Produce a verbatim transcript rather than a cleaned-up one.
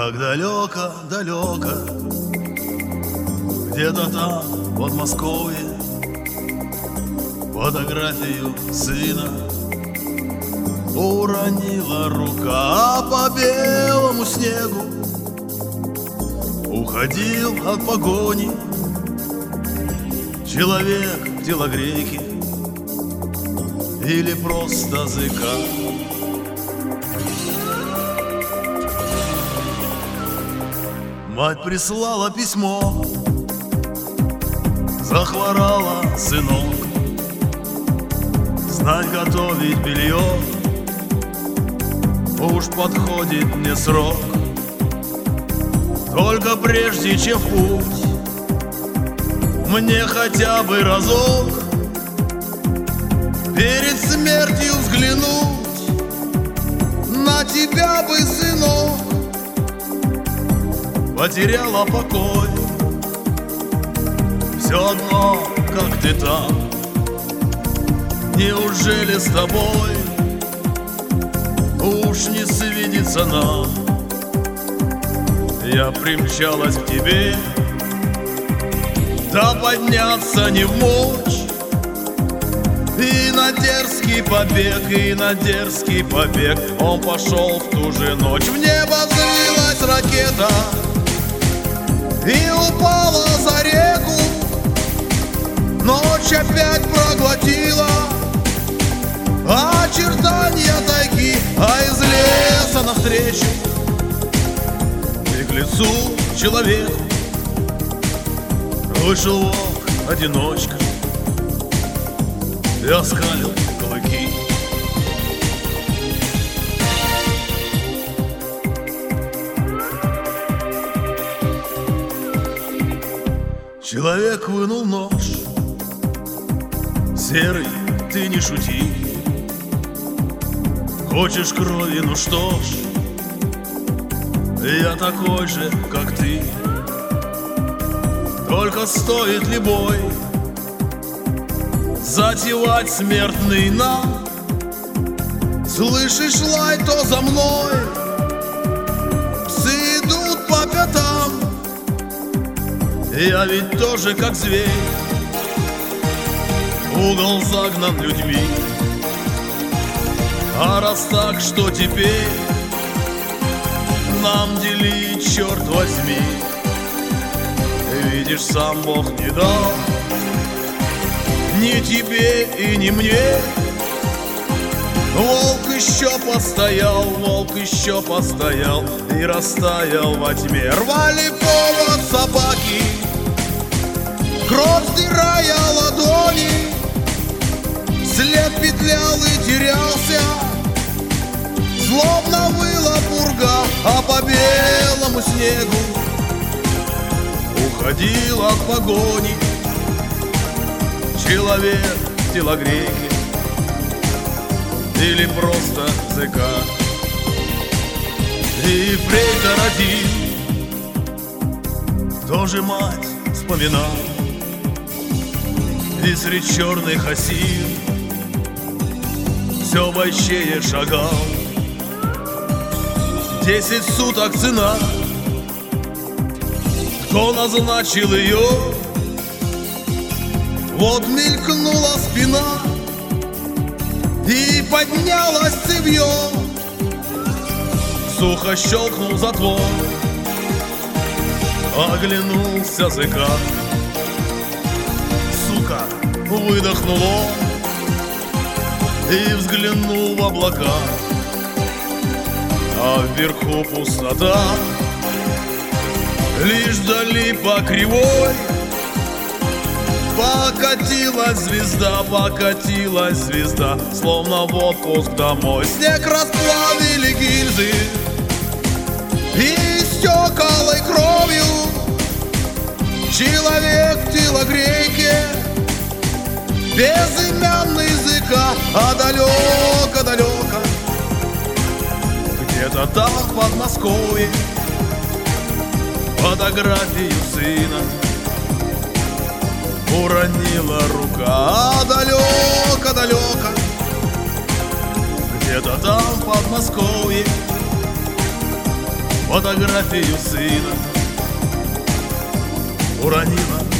Как далеко, далеко, где-то там, в Подмосковье, фотографию сына уронила рука по белому снегу. Уходил от погони человек телогрейки или просто зыка. Мать прислала письмо, захворала сынок, знать готовить белье, уж подходит мне срок. Только прежде чем в путь, мне хотя бы разок перед смертью взглянуть на тебя бы, сынок. Потеряла покой, все одно, как ты там. Неужели с тобой уж не свидится нам? Я примчалась к тебе, да подняться не в мочь. И на дерзкий побег, и на дерзкий побег он пошел в ту же ночь. В небо взвилась ракета и упала за реку. Ночь опять проглотила очертания тайги, а из леса навстречу беглецу человеку вышел волк-одиночка и оскалил клыки. Человек вынул нож. Серый, ты не шути. Хочешь крови, ну что ж, я такой же, как ты. Только стоит ли бой затевать смертный нам? Слышишь лай, то за мной псы идут по пятам. Я ведь тоже как зверь, в угол загнан людьми. А раз так, что теперь нам делить, черт возьми? Видишь, сам Бог не дал ни тебе и ни мне. Волк еще постоял, волк еще постоял и растаял во тьме. Рвали повод собаки, кровь стирая ладони, след петлял и терялся, словно выла пурга, а по белому снегу уходил от погони человек телогрейки или просто зыка. И фрейтор один тоже мать вспоминал, и средь черных осин все бойчее шагал. Десять суток цена, кто назначил ее? Вот мелькнула спина и поднялась цевьем. Сухо щелкнул затвор, оглянулся зыка. Сука, выдохнул он и взглянул в облака, а вверху пустота, лишь вдали по кривой покатилась звезда, покатилась звезда, словно в отпуск домой. Снег расплавили гильзы и истекалой кровью человек в телогрейке, безымянный языка, а далеко-далеко где-то там в Подмосковье фотографию сына уронила рука, а далеко-далеко где-то там в Подмосковье фотографию сына уронила